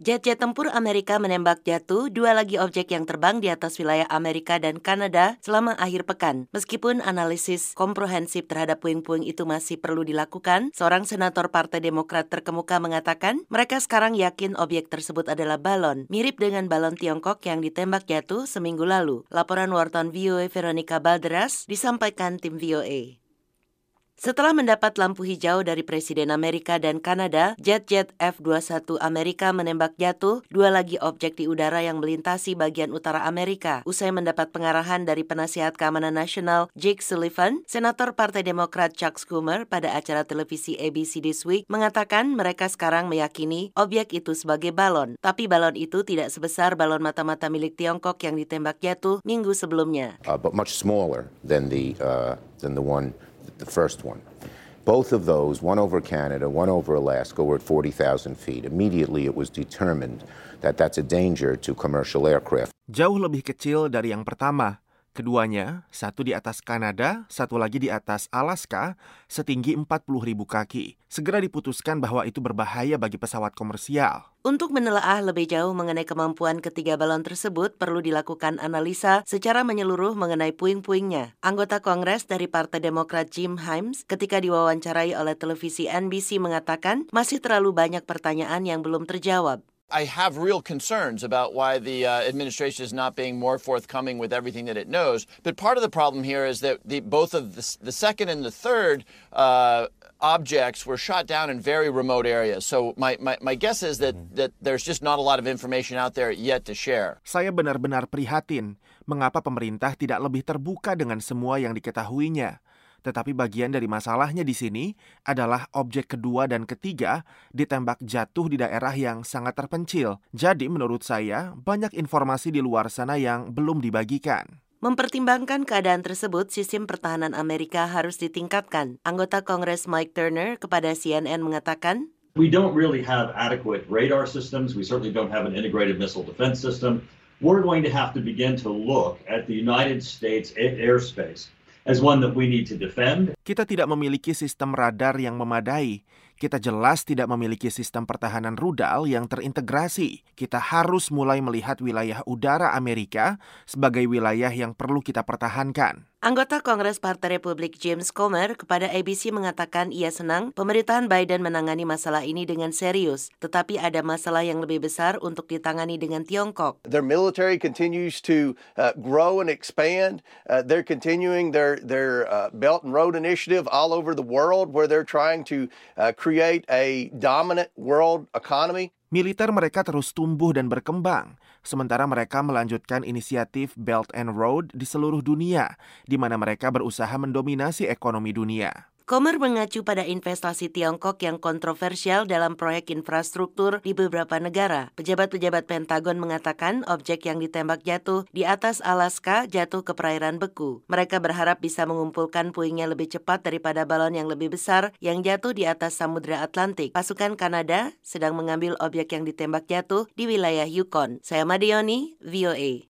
Jet-jet tempur Amerika menembak jatuh dua lagi objek yang terbang di atas wilayah Amerika dan Kanada selama akhir pekan. Meskipun analisis komprehensif terhadap puing-puing itu masih perlu dilakukan, seorang senator Partai Demokrat terkemuka mengatakan mereka sekarang yakin objek tersebut adalah balon, mirip dengan balon Tiongkok yang ditembak jatuh seminggu lalu. Laporan wartawan VOA Veronica Balderas disampaikan tim VOA. Setelah mendapat lampu hijau dari Presiden Amerika dan Kanada, jet-jet F-21 Amerika menembak jatuh dua lagi objek di udara yang melintasi bagian utara Amerika. Usai mendapat pengarahan dari penasihat keamanan nasional Jake Sullivan, Senator Partai Demokrat Chuck Schumer pada acara televisi ABC This Week mengatakan mereka sekarang meyakini objek itu sebagai balon. Tapi balon itu tidak sebesar balon mata-mata milik Tiongkok yang ditembak jatuh minggu sebelumnya. But much smaller than the first one. Both of those, one over Canada, one over Alaska, were at 40,000 feet. Immediately it was determined that that's a danger to commercial aircraft. Jauh lebih kecil dari yang pertama. Keduanya, satu di atas Kanada, satu lagi di atas Alaska, setinggi 40.000 kaki. Segera diputuskan bahwa itu berbahaya bagi pesawat komersial. Untuk menelaah lebih jauh mengenai kemampuan ketiga balon tersebut, perlu dilakukan analisa secara menyeluruh mengenai puing-puingnya. Anggota Kongres dari Partai Demokrat Jim Himes ketika diwawancarai oleh televisi NBC mengatakan masih terlalu banyak pertanyaan yang belum terjawab. I have real concerns about why the administration is not being more forthcoming with everything that it knows. But part of the problem here is that both of the second and the third objects were shot down in very remote areas. So my guess is that there's just not a lot of information out there yet to share. Saya benar-benar prihatin mengapa pemerintah tidak lebih terbuka dengan semua yang diketahuinya. Tetapi bagian dari masalahnya di sini adalah objek kedua dan ketiga ditembak jatuh di daerah yang sangat terpencil. Jadi menurut saya, banyak informasi di luar sana yang belum dibagikan. Mempertimbangkan keadaan tersebut, sistem pertahanan Amerika harus ditingkatkan. Anggota Kongres Mike Turner kepada CNN mengatakan, We don't really have adequate radar systems. We certainly don't have an integrated missile defense system. We're going to have to begin to look at the United States airspace as one that we need to defend. Kita tidak memiliki sistem radar yang memadai. Kita jelas tidak memiliki sistem pertahanan rudal yang terintegrasi. Kita harus mulai melihat wilayah udara Amerika sebagai wilayah yang perlu kita pertahankan. Anggota Kongres Partai Republik James Comer kepada ABC mengatakan ia senang pemerintahan Biden menangani masalah ini dengan serius, tetapi ada masalah yang lebih besar untuk ditangani dengan Tiongkok. Their military continues to grow and expand. They're continuing their Belt and Road Initiative all over the world where they're trying to create a dominant world economy. Militer mereka terus tumbuh dan berkembang, sementara mereka melanjutkan inisiatif Belt and Road di seluruh dunia, di mana mereka berusaha mendominasi ekonomi dunia. Comer mengacu pada investasi Tiongkok yang kontroversial dalam proyek infrastruktur di beberapa negara. Pejabat-pejabat Pentagon mengatakan objek yang ditembak jatuh di atas Alaska jatuh ke perairan beku. Mereka berharap bisa mengumpulkan puingnya lebih cepat daripada balon yang lebih besar yang jatuh di atas Samudra Atlantik. Pasukan Kanada sedang mengambil objek yang ditembak jatuh di wilayah Yukon. Saya Madioni, VOA.